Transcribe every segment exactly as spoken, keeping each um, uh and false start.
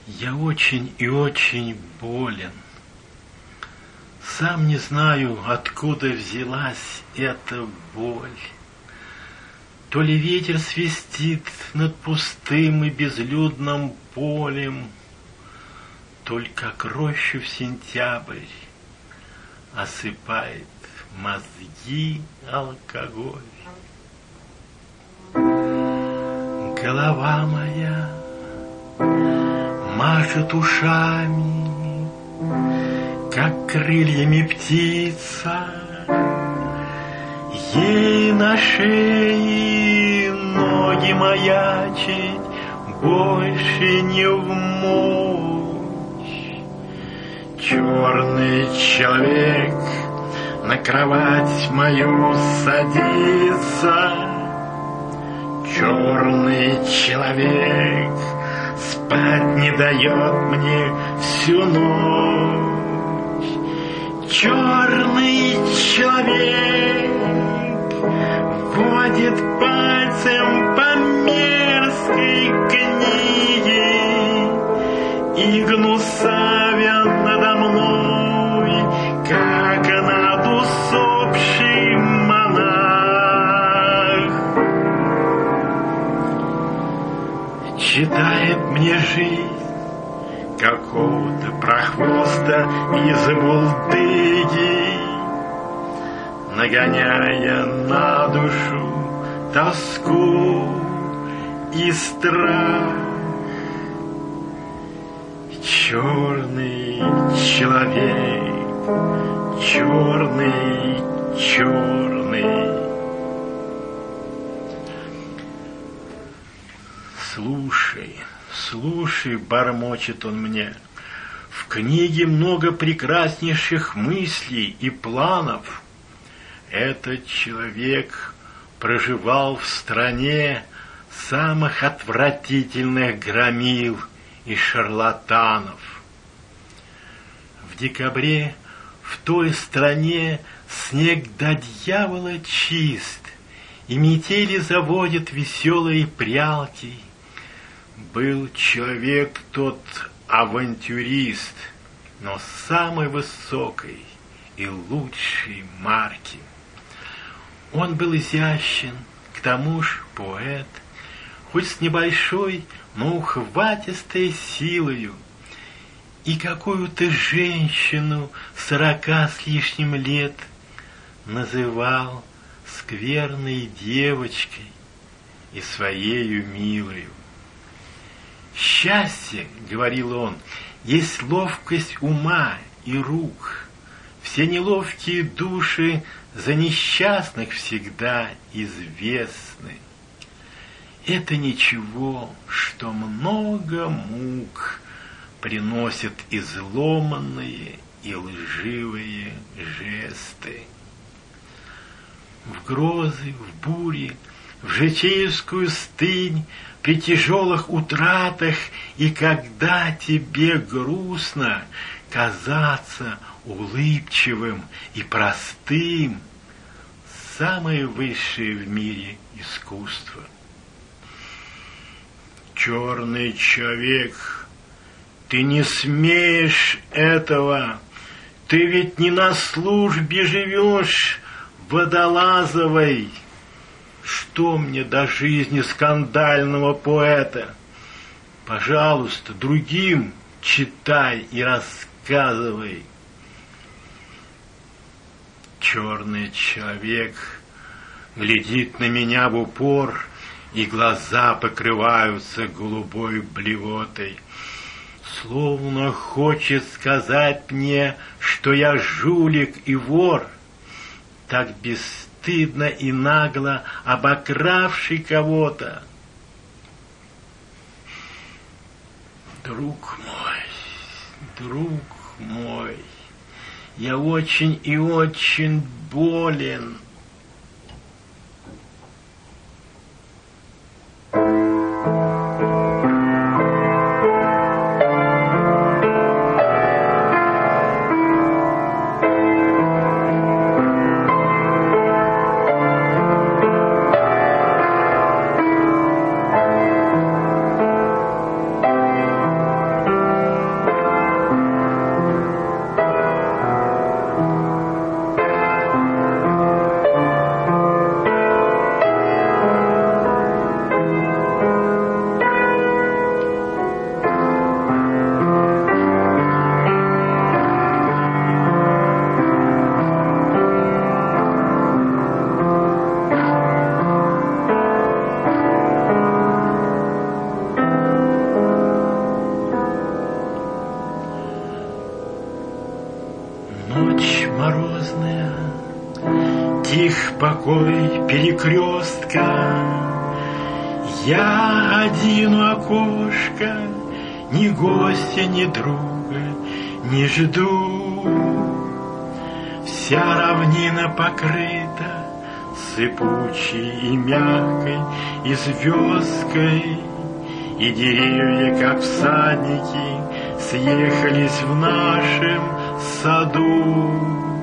Я очень и очень болен. Сам не знаю, откуда взялась эта боль. То ли ветер свистит над пустым и безлюдным полем, то ли как рощу в сентябрь осыпает мозги алкоголь. Голова моя машет ушами, как крыльями птица. Ей на шее ноги маячить больше не вмочь. Черный человек на кровать мою садится. Черный человек спать не дает мне всю ночь. Черный человек водит пальцем по мерзкой книге и гнусавен надо мной, как над усопшим монах. Читает мне жизнь какого-то прохвоста из булдыги, нагоняя на душу тоску и страх. Черный человек, черный, черный. Слушай, слушай, бормочет он мне, в книге много прекраснейших мыслей и планов. Этот человек проживал в стране самых отвратительных громил и шарлатанов. В декабре в той стране снег до дьявола чист, и метели заводят веселые прялки. Был человек тот авантюрист, но самой высокой и лучшей марки. Он был изящен, к тому же поэт, хоть с небольшой, но ухватистой силою, и какую-то женщину сорока с лишним лет называл скверной девочкой и своею милою. «Счастье, — говорил он, — есть ловкость ума и рук. Все неловкие души за несчастных всегда известны. Это ничего, что много мук приносят изломанные и лживые жесты. В грозы, в бури, в житейскую стынь, при тяжелых утратах, и когда тебе грустно, казаться улыбчивым и простым — самое высшее в мире искусство. Черный человек, ты не смеешь этого, ты ведь не на службе живешь водолазовой. Что мне до жизни скандального поэта? Пожалуйста, другим читай и рассказывай. Черный человек глядит на меня в упор, и глаза покрываются голубой блевотой. Словно хочет сказать мне, что я жулик и вор, так бесстыдно и нагло обокравший кого-то. Друг мой, друг мой, я очень и очень болен. Ночь морозная, тих покой перекрестка. Я один у окошка, ни гостя, ни друга не жду. Вся равнина покрыта сыпучей и мягкой и звездкой, и деревья, как всадники, съехались в нашем саду.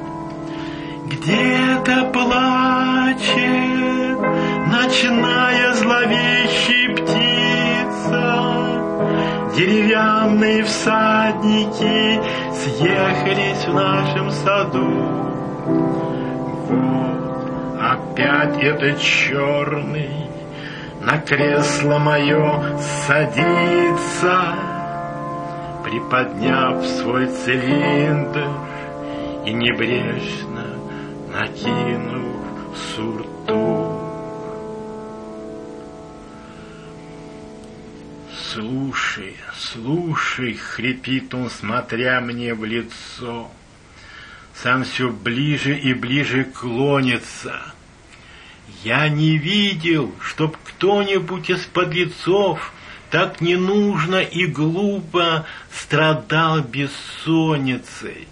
Где-то плачет ночная зловещая птица, деревянные всадники съехались в нашем саду. Вот опять этот черный на кресло мое садится, приподняв свой цилиндр и небрежно накинув сюртук. Слушай, слушай, хрипит он, смотря мне в лицо. Сам все ближе и ближе клонится. Я не видел, чтоб кто-нибудь из подлецов так ненужно и глупо страдал бессонницей.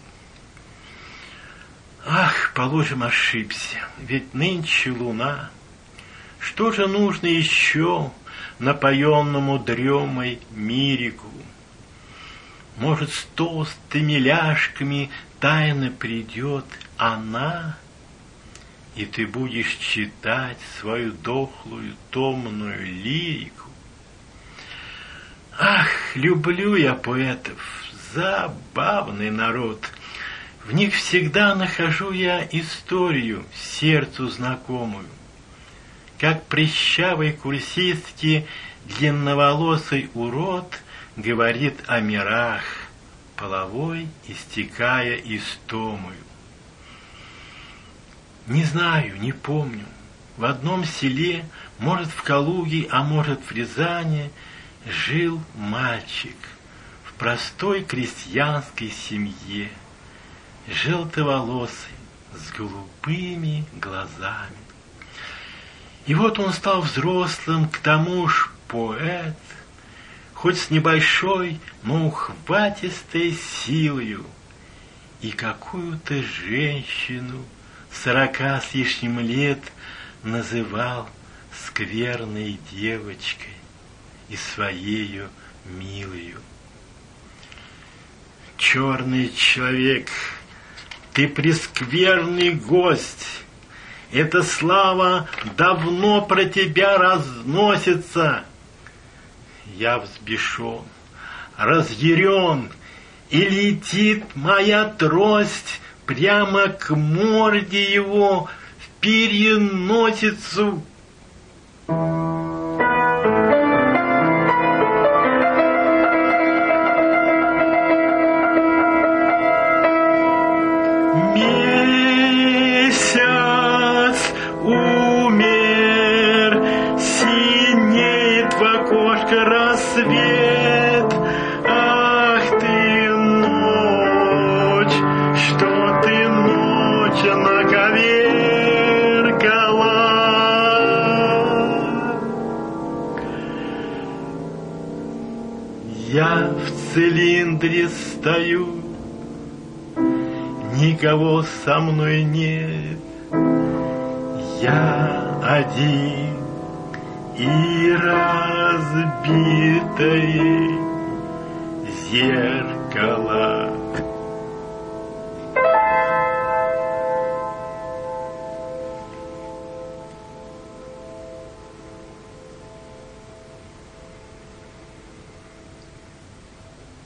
Ах, положим, ошибся, ведь нынче луна. Что же нужно еще напоенному дремой мирику? Может, с толстыми ляжками тайно придет она, и ты будешь читать свою дохлую томную лирику? Ах, люблю я поэтов, забавный народ. В них всегда нахожу я историю, сердцу знакомую. Как прыщавой курсистке длинноволосый урод говорит о мирах, половой истекая истомою. Не знаю, не помню. В одном селе, может, в Калуге, а может, в Рязани, жил мальчик в простой крестьянской семье, желтоволосый, с голубыми глазами. И вот он стал взрослым, к тому ж поэт, хоть с небольшой, но ухватистой силою, и какую-то женщину сорока с лишним лет называл скверной девочкой и своею милою. Черный человек, ты прескверный гость. Эта слава давно про тебя разносится. Я взбешен, разъярен, и летит моя трость прямо к морде его в переносицу. Рассвет, ах ты ночь, что ты ночь наковеркала. Я в цилиндре стою, никого со мной нет, я один. И разбитое зеркало.